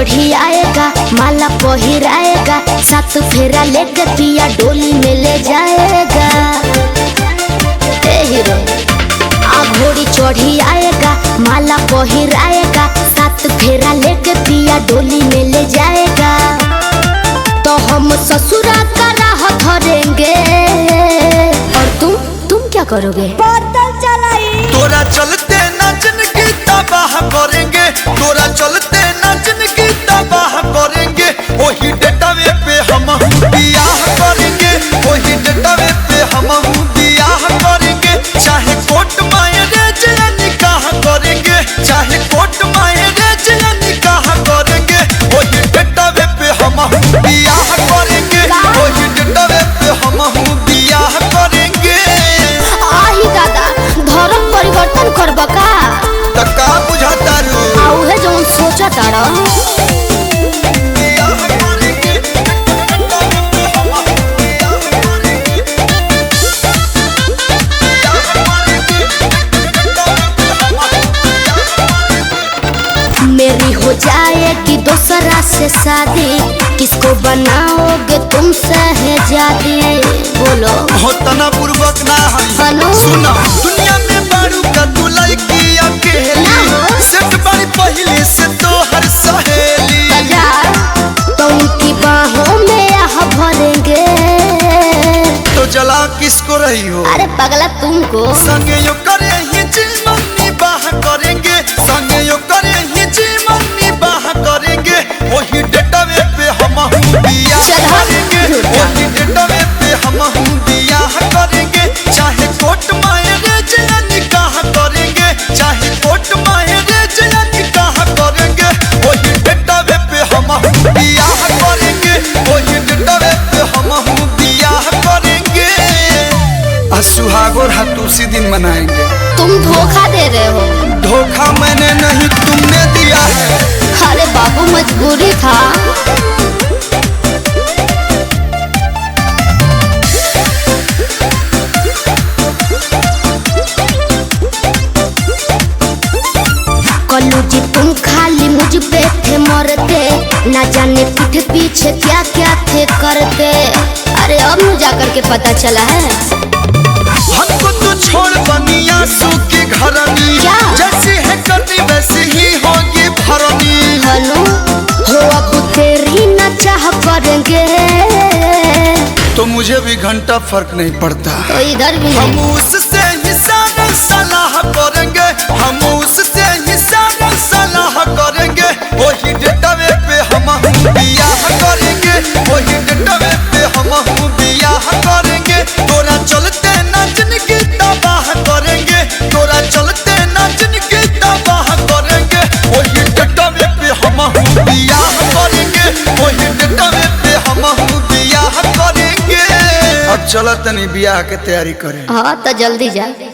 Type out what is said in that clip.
चढ़ी आएगा, माला पहिराएगा, सात फेरा लेके पिया डोली में ले जाएगा। ए हीरो आ घोड़ी चढ़ी आएगा, माला पहिराएगा, सात फेरा लेके पिया डोली में ले जाएगा। तो हम ससुरा का राह धरेंगे और तुम क्या करोगे? बोतल चलाई तोरा चलते नाचन की तबाह करेंगे, तोरा चलते नाचन की तबाह करेंगे। वही डेटावे पे हम बियाह करेंगे, वही डेटावे पे हम बियाह करेंगे। चाहे कोर्ट मैरिज या निकाह करेंगे, चाहे कोर्ट मैरिज या निकाह करेंगे। वही डेटावे पे हम बियाह करेंगे, वही डेटावे पे हम बियाह करेंगे। आही दादा धर्म परिवर्तन करबा का? त का बुझाता रू? आउ है जो सोचा तारा। मेरी हो जाएगी दूसरा से शादी, किसको बनाओगे तुम शहजादी? बोलो हो तना पूर्वक ना बनो। है सुना दुनिया में बारू का तू लड़की अकेली सेट बड़ी पहले से तो हर सहेली तो उनकी बाहों में आह भरेंगे। तो जला किसको रही हो? अरे पगला तुमको। संगे यो करे ही जीवन निबाह करेंगे, संगे यो करे ही जीवन निबाह करेंगे। वही डेटावे पे हम बियाह करेंगे, वही डेटावे पे हम बियाह करेंगे। चाहे कोर्ट मैरिज या निकाह करेंगे, चाहे कोर्ट मैरिज या निकाह करेंगे। वही डेटावे पे हम बियाह करेंगे, वही डेटावे पे हम बियाह करेंगे। सुहागोर हाथ उसी दिन मनाएंगे। तुम धोखा दे रहे हो। धोखा मैंने नहीं तुमने दिया है। अरे बाबू मजबूरी था। कल्लू जी तुम खाली मुझ पे थे मरते, ना जाने पीठ पीछे क्या क्या थे करते। अरे अब न जाकर के पता चला है। हमको तो छोड़ बनिया सूखी घरनी, क्या? जैसी है करनी वैसी ही होगी भरनी। हनु हो अब तेरी न चाह करेंगे, तो मुझे भी घंटा फर्क नहीं पड़ता। तो इधर भी हम नहीं। उससे ही सारा सलाह करेंगे, हम उससे ही सारा सलाह करेंगे। वही डेटावे पे हम बियाह करेंगे, वही डेटावे पे हम बियाह करेंगे। तोरा चलते नाचन की तबाह करेंगे, तोरा चलते नाचन की तबाह करेंगे। वही डेटावे पे हम बियाह करेंगे, वही डेटावे पे हम बियाह करेंगे। अब चलो तनी बियाह के तैयारी करें। हाँ तो जल्दी जा।